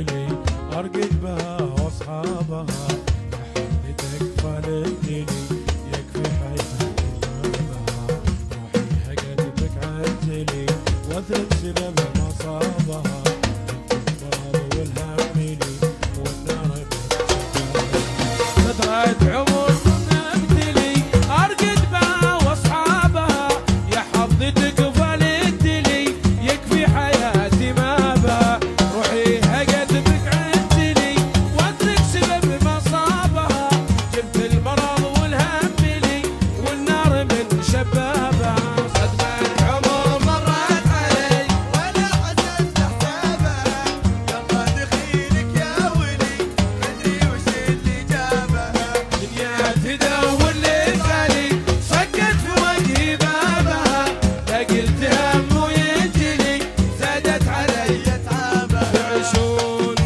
ويلي ارقد بها واصحابها حبيتك فالدني يكفي حياتي بها روحي هقدبك عزلي واثرك سبب مصابها المرض والهم لي والنار فترة عمر نبتلي ارقد بها واصحابها يا حظتك فالدني يكفي حياتي ما بها روحي هقدبك عزلي واترك سبب مصابها جبت المرض والهم لي والنار من شبابها صدمة عمر مرت علي ولا حسبت حسابها يلا دخيلك يا ولي مدري وش اللي جابها دنيا تدور لسالي صكت في وجهي بابها لا قلت هم ويجلي زادت علي تعبها بعشون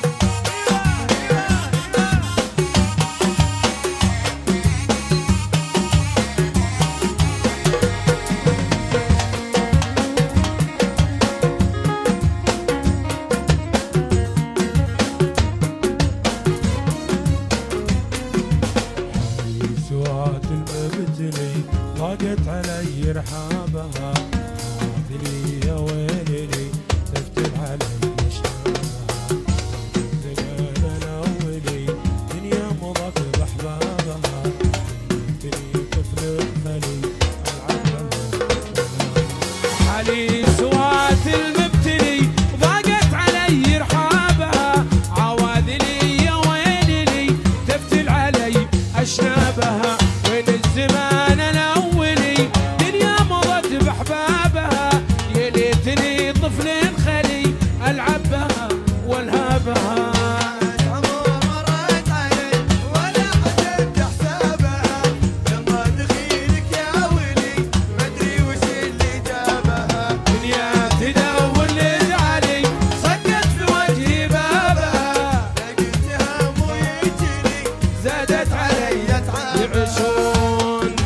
سوات المبتلي ضاقت علي رحابها عاذلي يا ويلي تفتل علي شبابها زمان الاولي دنيا مضت باحبابها بنتني طفل خلي العب حالي سوات المبتلي ضاقت علي رحابها عواذلي يا ويلي تفتل علي أشنابها وين الزمان الأولي دنيا مضت بأحبابها يا ليتني طفل خلي ألعب بها والهابها عمر مرت علي ولا حسبت حسابها يلا دخيلك يا ولي مدري وش اللي جابها دنيا تدور لزعلي صكت في وجهي بابها لقيت هم ويجري زادت علي بعشون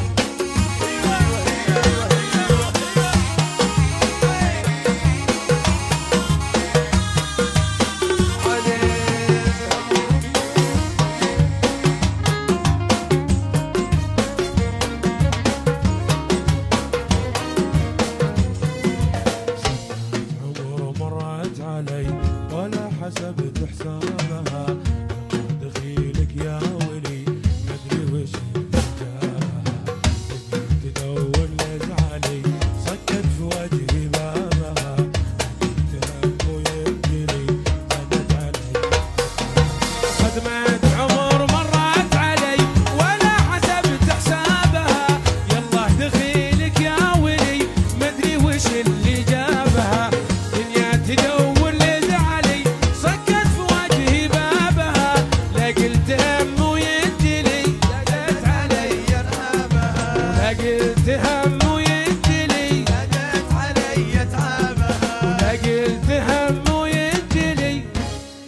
عمر مرت علي ولا حسبت حسابها دخيلك يا ولي مدري وش جابها تدور لزعلي صكت في وجهي بابها هم ويبجلي زادت علي صدمة عمر مرت علي ولا حسبت حسابها يلا دخيلك يا ولي مدري وش اللي جابها دنيا تدور لزعلي صكت في وجهي بابها لا قلت هم وينجلي زادت علي ارهابها لا قلت هم وينجلي زادت علي تعبها لا قلت هم وينجلي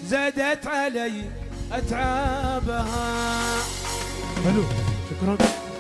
زادت علي أتعابها. حلو، شكرا.